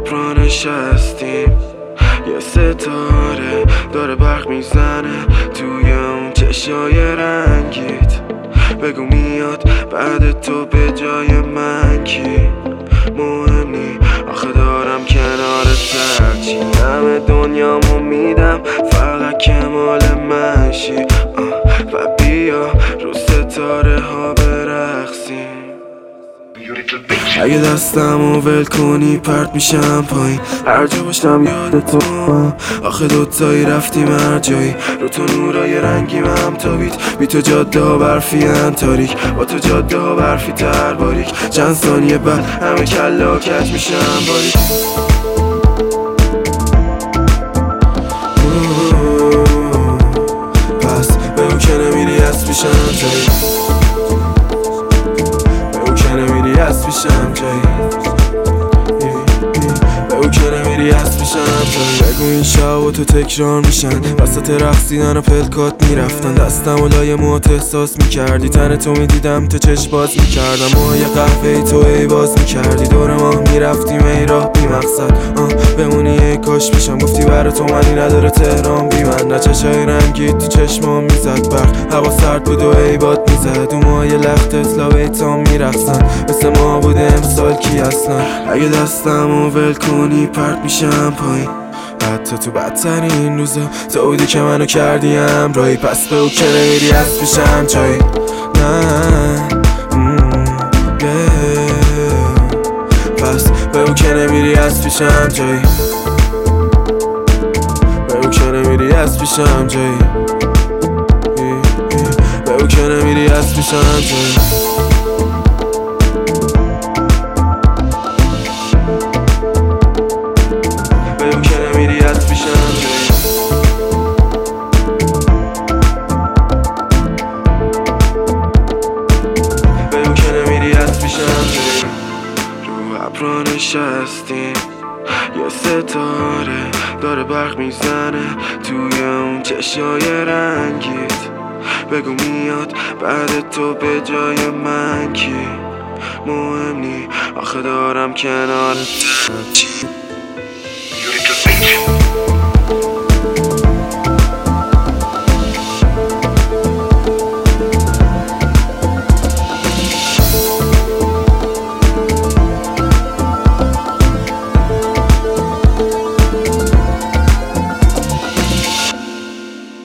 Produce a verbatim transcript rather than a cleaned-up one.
ابرا نشستیم، یه ستاره داره برق میزنه توی اون چشای رنگیت. بگو میاد بعد تو به جای من کی؟ مهم نی آخه دارم کنارت هرچی همه دنیامو میدم فقط که مال من شی. و بیا رو ستاره ها برقصیم. اگه دستمو ول کنی پرت میشم پایین، هر جا باشم یاد تو. آخه دوتایی رفتیم هر جایی، رو تو نورای رنگیم هم تابید. بی تو جاده ها برفی ان تاریک، با تو جاده ها برفی تر باریک. چند ثانیه بعد همه کله ها کج میشم باریک. پس بگو که نمیری از پیشم جایی، بگو که نمیری از پیشم جایی، بگو که نمیری از پیشم جایی. بگو این شب و تو تکرار میشن، وسط رقصیدن و پلکات میرفتن. دستم و لای موت احساس میکردی، تن تو میدیدم تو چشم باز میکردم. موهای قهوه ای تو ای باز میکردی، دور ماه میرفتیم ای راه بی مقصد. بمونی ای کاش میشم، گفتی برا تو منی نداره تهران بی من. نه چشای رنگی تو چشمام میزد برق، هوا سرد بود و ای باد میزد. اون موهای لخت اطلا بیتام میرقصن، مثل ما بوده امسال کی اصلا. اگه دستمو ول کنی پرت میشم پایین، حتی تو بدترین روزا تو بودی که منو کردی همراهی. پس بگو که نمیری از پیشم جایی. نه پس بگو که نمیری از پیشم جایی، بگو که نمیری از پیشم جایی، بگو که نمیری از پیشم جایی. بگو که نمیری از پیشم جایی. بگو که نمیری از پیشم جایی. رو ابرا نشستیم، یه ستاره داره برق میزنه توی اون چشای رنگیت. بگو میاد بعد تو به جای من کی؟ مهم نی آخه دارم کنارت.